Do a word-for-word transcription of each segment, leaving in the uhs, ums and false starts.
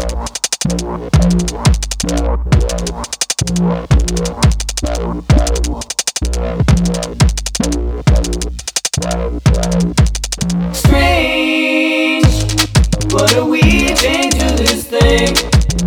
Strange, what are we changed to this thing?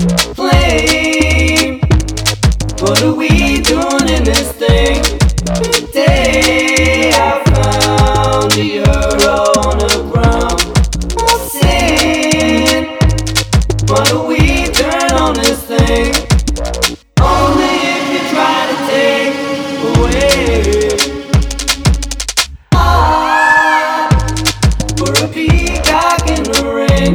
Flame, what are we doing in this thing? Today I found a euro on the ground. I'm sin, what do we turn on this thing? Only if you try to take away. Ah, for a peacock in the ring.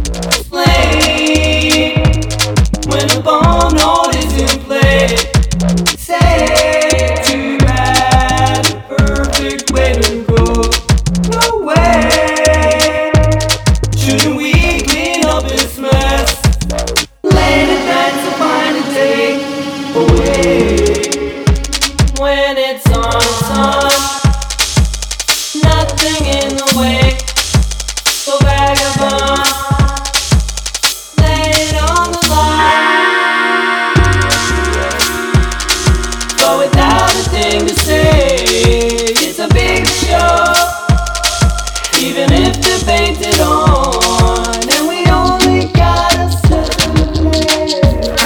Flame, when a bomb note is in play. Say too bad, perfect way to go. No way, shouldn't we clean up this mess? Late at night to find and take away. When it's on, it's on. Nothing in the way. So vagabond, lay it on the line. But without a thing to say, it's a big show. Even if they're painted on, and we only gotta celebrate.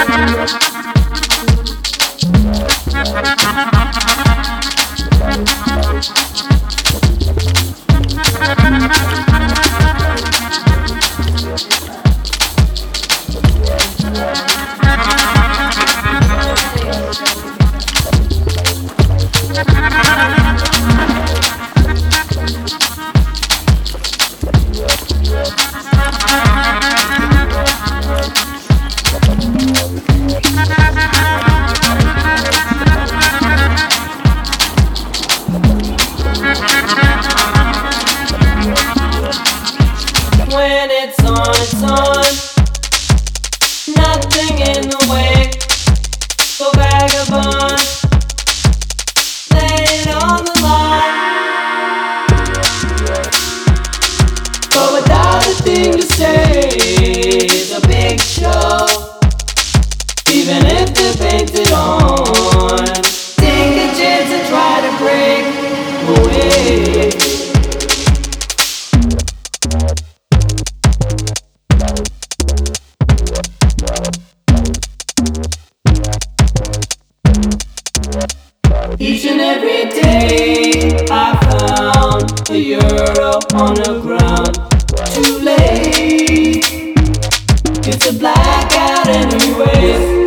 When it's on, it's on. Nothing in the way. So vagabond, lay it on the line. But without a thing to say, it's a big show. Even if they're painted on, take a chance and try to break away. Each and every day I found a euro on the ground. Too late, it's a blackout anyways.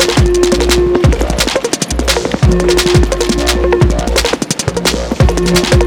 We'll be right back.